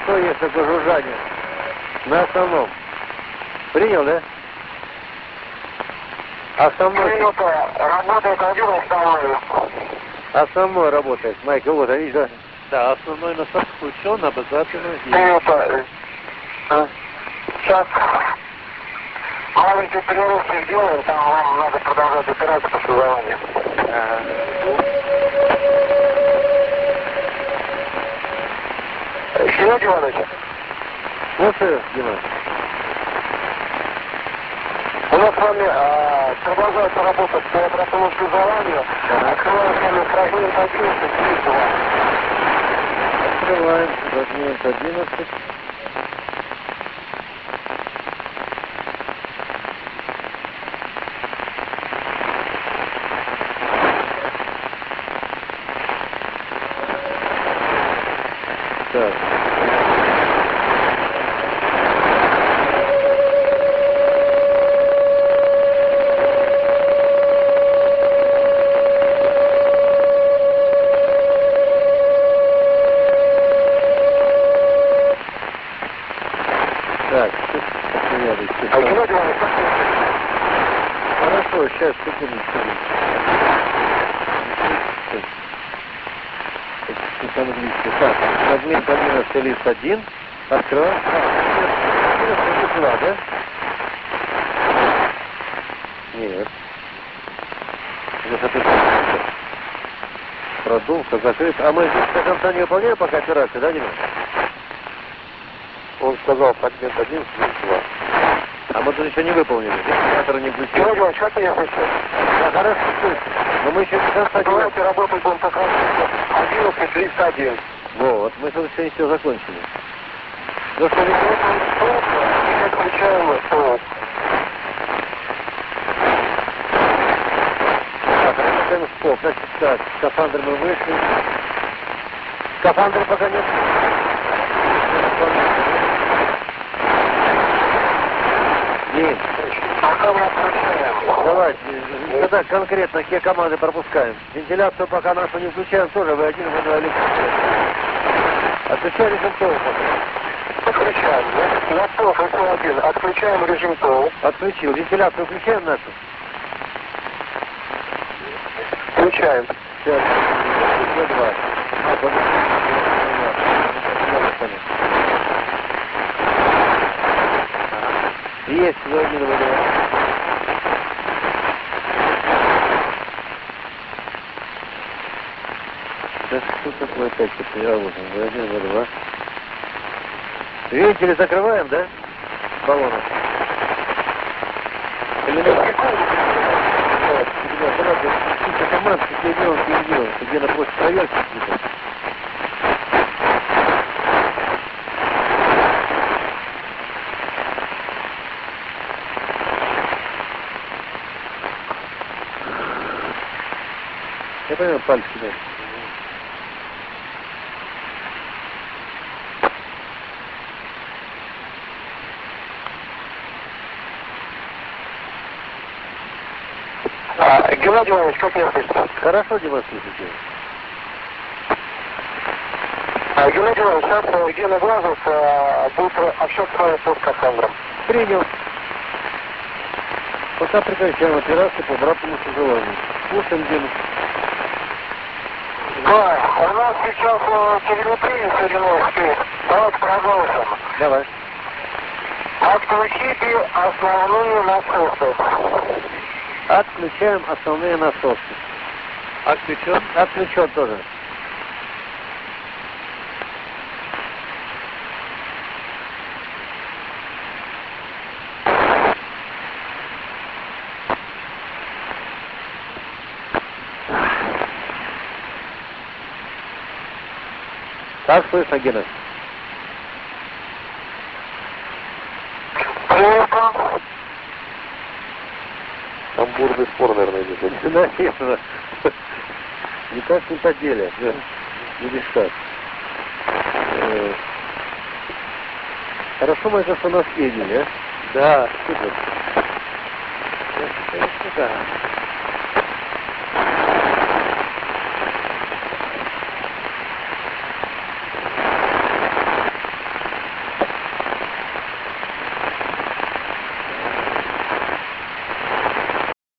Хорошо, есть такое жужжание. На основном. Принял, да? Основной. Принято. Работает один основной. Основной работает. Майк, вот они, да? Да, основной насос включен, обязательно. И... Принято. Сейчас маленький перерывчик делаем, там вам надо продолжать операцию по создаванию. Геннадий Иванович? Слушаю, Дима. У нас с вами продолжается работа по операционному создаванию. Открываем с вами фрагмент 11, есть у вас. Открываем фрагмент 11. Так. Так, Геннадий Иванович, хорошо, сейчас, секундочку. Это английский. Так, фрагмент 11, лист 1. Открываем. Два, да? Нет. Продумка закрыта. А мы здесь до конца не выполняем пока операцию, да, Дима? он сказал фрагмент 11, есть 2. А мы тут еще не выполнили. Вентилятор не включили. Геннадий Иванович, как меня слышно? Да, хорошо, слышно. Но мы еще не до конца не... Давайте работать он как раз 11, лист 1. Вот, мы тут еще не все закончили. Ну что, И отключаем стол. так, работаем стоп. Значит, так, скафандр мы вышли. Скафандр пока нет. Дим, Пока мы отключаем. давайте, тогда конкретно какие команды пропускаем. Вентиляцию пока нашу не включаем, тоже вы один, вы два электричество. Отключаем режим ТОВ пока. Отключаем. На ТОВ СО1. Отключаем режим ТОВ. Отключил. Вентиляцию включаем нашу? Включаем. Сейчас. Т2. Есть, В1, В2. Да что такое опять потерял? Вот он, В1, В2. Вентили закрываем, да? Баллонов. Или нет? Какие-то команды соединен, где на площадь проверки какие-то. Я понимаю, пальцы, да. Геннадий Иванович, как меня слышно? Хорошо, Дима, слушайте. Геннадий Иванович, сейчас Гена Глазов будет общаться с вами по скафандрам. Принял. Пока прекращаем операцию по обратному создаванию. Слушаем, Дима. Да, у нас сейчас телеметрия Соединенных. Давайте продолжим. Давай. Отключите основные насосы. Отключаем основные насосы. Отключен. Отключен тоже. Как слышно, Гена? Принято. Там бурный спор, наверное, идет. Наверное. Не как не по деле. Видишь как. Хорошо мы это что нас съедили, а? Да. Супер. Да.